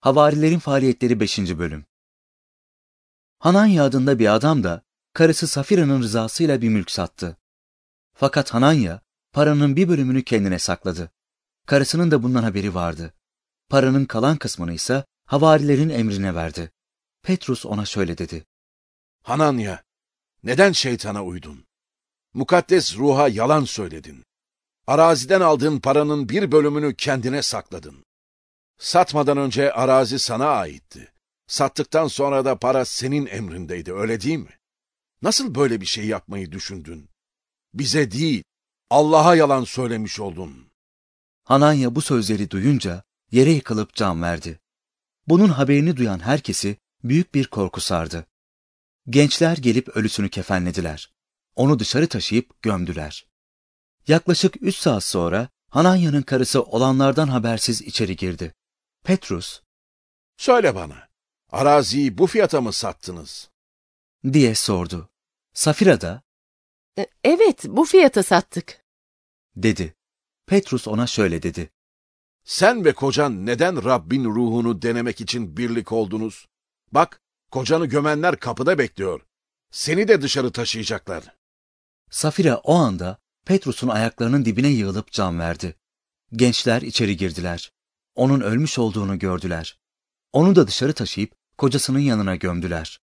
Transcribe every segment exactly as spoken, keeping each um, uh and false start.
Havarilerin faaliyetleri beşinci bölüm. Hananya adında bir adam da karısı Safira'nın rızasıyla bir mülk sattı. Fakat Hananya paranın bir bölümünü kendine sakladı. Karısının da bundan haberi vardı. Paranın kalan kısmını ise havarilerin emrine verdi. Petrus ona şöyle dedi: Hananya, neden şeytana uydun? Mukaddes ruha yalan söyledin. Araziden aldığın paranın bir bölümünü kendine sakladın. Satmadan önce arazi sana aitti. Sattıktan sonra da para senin emrindeydi, öyle değil mi? Nasıl böyle bir şey yapmayı düşündün? Bize değil, Allah'a yalan söylemiş oldun. Hananya bu sözleri duyunca yere yıkılıp can verdi. Bunun haberini duyan herkesi büyük bir korku sardı. Gençler gelip ölüsünü kefenlediler. Onu dışarı taşıyıp gömdüler. Yaklaşık üç saat sonra Hananya'nın karısı olanlardan habersiz içeri girdi. Petrus, Söyle bana, araziyi bu fiyata mı sattınız? diye sordu. Safira da, E, Evet, bu fiyata sattık. dedi. Petrus ona şöyle dedi: Sen ve kocan neden Rabbin ruhunu denemek için birlik oldunuz? Bak, kocanı gömenler kapıda bekliyor. Seni de dışarı taşıyacaklar. Safira o anda Petrus'un ayaklarının dibine yığılıp can verdi. Gençler içeri girdiler. Onun ölmüş olduğunu gördüler. Onu da dışarı taşıyıp kocasının yanına gömdüler.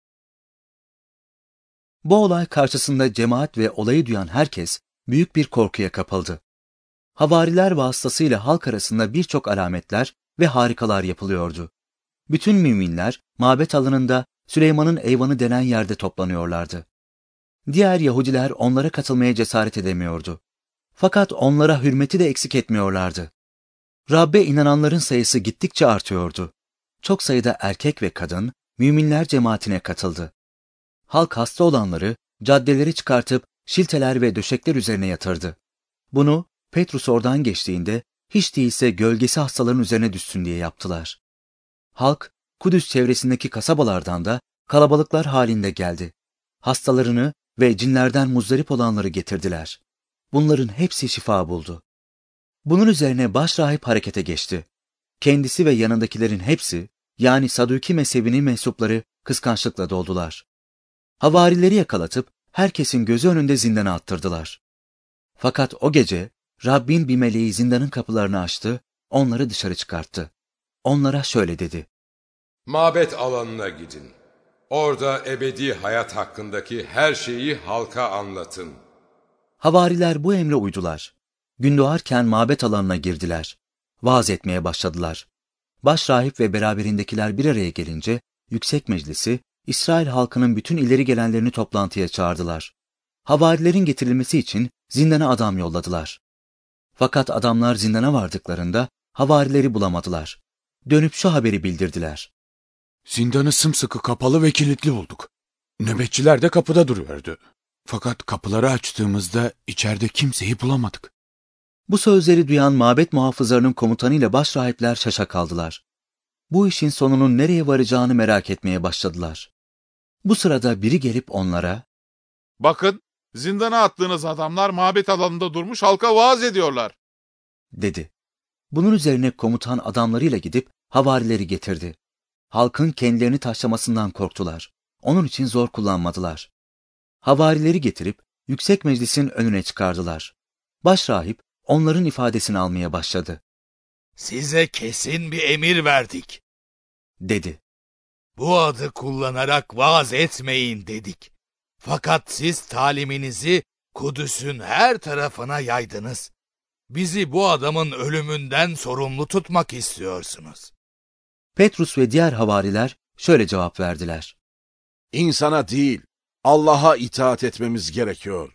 Bu olay karşısında cemaat ve olayı duyan herkes büyük bir korkuya kapıldı. Havariler vasıtasıyla halk arasında birçok alametler ve harikalar yapılıyordu. Bütün müminler mabet alanında Süleyman'ın eyvanı denen yerde toplanıyorlardı. Diğer Yahudiler onlara katılmaya cesaret edemiyordu. Fakat onlara hürmeti de eksik etmiyorlardı. Rabbe inananların sayısı gittikçe artıyordu. Çok sayıda erkek ve kadın müminler cemaatine katıldı. Halk hasta olanları caddeleri çıkartıp şilteler ve döşekler üzerine yatırdı. Bunu Petrus oradan geçtiğinde hiç değilse gölgesi hastaların üzerine düşsün diye yaptılar. Halk Kudüs çevresindeki kasabalardan da kalabalıklar halinde geldi. Hastalarını ve cinlerden muzdarip olanları getirdiler. Bunların hepsi şifa buldu. Bunun üzerine başrahip harekete geçti. Kendisi ve yanındakilerin hepsi, yani Saduki mezhebinin mensupları kıskançlıkla doldular. Havarileri yakalatıp herkesin gözü önünde zindana attırdılar. Fakat o gece Rabbin bir meleği zindanın kapılarını açtı, onları dışarı çıkarttı. Onlara şöyle dedi: Mabet alanına gidin. Orada ebedi hayat hakkındaki her şeyi halka anlatın. Havariler bu emre uydular. Gün doğarken mabet alanına girdiler. Vaaz etmeye başladılar. Başrahip ve beraberindekiler bir araya gelince yüksek meclisi İsrail halkının bütün ileri gelenlerini toplantıya çağırdılar. Havarilerin getirilmesi için zindana adam yolladılar. Fakat adamlar zindana vardıklarında havarileri bulamadılar. Dönüp şu haberi bildirdiler: Zindanı sımsıkı kapalı ve kilitli bulduk. Nöbetçiler de kapıda duruyordu. Fakat kapıları açtığımızda içeride kimseyi bulamadık. Bu sözleri duyan mabet muhafızlarının komutanıyla başrahipler şaşa kaldılar. Bu işin sonunun nereye varacağını merak etmeye başladılar. Bu sırada biri gelip onlara, Bakın, zindana attığınız adamlar mabet alanında durmuş halka vaaz ediyorlar, dedi. Bunun üzerine komutan adamlarıyla gidip havarileri getirdi. Halkın kendilerini taşlamasından korktular. Onun için zor kullanmadılar. Havarileri getirip yüksek meclisin önüne çıkardılar. Başrahip onların ifadesini almaya başladı. Size kesin bir emir verdik, dedi. Bu adı kullanarak vaaz etmeyin dedik. Fakat siz taliminizi Kudüs'ün her tarafına yaydınız. Bizi bu adamın ölümünden sorumlu tutmak istiyorsunuz. Petrus ve diğer havariler şöyle cevap verdiler: İnsana değil, Allah'a itaat etmemiz gerekiyor.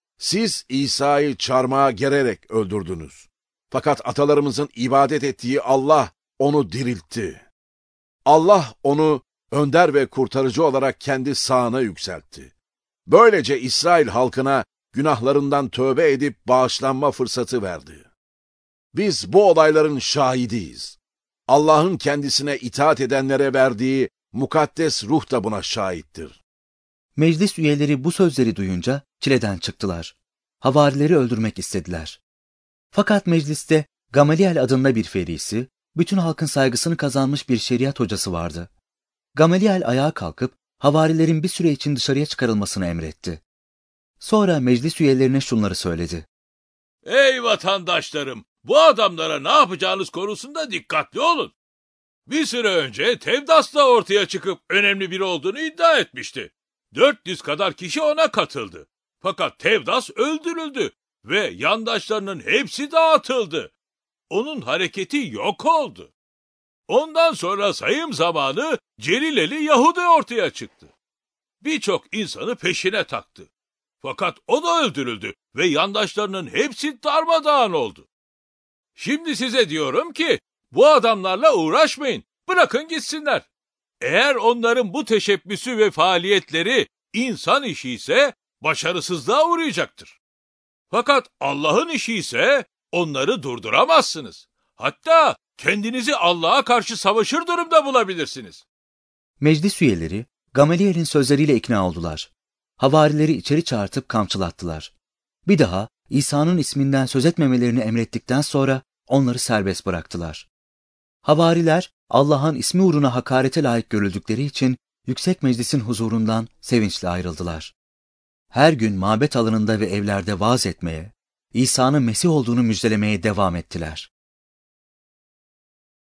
Siz İsa'yı çarmıha gererek öldürdünüz. Fakat atalarımızın ibadet ettiği Allah onu diriltti. Allah onu önder ve kurtarıcı olarak kendi sağına yükseltti. Böylece İsrail halkına günahlarından tövbe edip bağışlanma fırsatı verdi. Biz bu olayların şahidiyiz. Allah'ın kendisine itaat edenlere verdiği mukaddes ruh da buna şahittir. Meclis üyeleri bu sözleri duyunca çileden çıktılar. Havarileri öldürmek istediler. Fakat mecliste Gamaliel adında bir ferisi, Bütün halkın saygısını kazanmış bir şeriat hocası vardı. Gamaliel ayağa kalkıp havarilerin bir süre için dışarıya çıkarılmasını emretti. Sonra meclis üyelerine şunları söyledi. Ey vatandaşlarım! Bu adamlara ne yapacağınız konusunda dikkatli olun. Bir süre önce Tevdas da ortaya çıkıp önemli biri olduğunu iddia etmişti. dört yüz kadar kişi ona katıldı. Fakat Tevdas öldürüldü ve yandaşlarının hepsi dağıtıldı. Onun hareketi yok oldu. Ondan sonra sayım zamanı Celileli Yahudi ortaya çıktı. Birçok insanı peşine taktı. Fakat o da öldürüldü ve yandaşlarının hepsi darmadağın oldu. Şimdi size diyorum ki bu adamlarla uğraşmayın, bırakın gitsinler. Eğer onların bu teşebbüsü ve faaliyetleri insan işi ise başarısızlığa uğrayacaktır. Fakat Allah'ın işi ise onları durduramazsınız. Hatta kendinizi Allah'a karşı savaşır durumda bulabilirsiniz. Meclis üyeleri Gamaliel'in sözleriyle ikna oldular. Havarileri içeri çağırtıp kamçılattılar. Bir daha İsa'nın isminden söz etmemelerini emrettikten sonra onları serbest bıraktılar. Havariler Allah'ın ismi uğruna hakarete layık görüldükleri için yüksek meclisin huzurundan sevinçle ayrıldılar. Her gün mabet alanında ve evlerde vaaz etmeye, İsa'nın Mesih olduğunu müjdelemeye devam ettiler.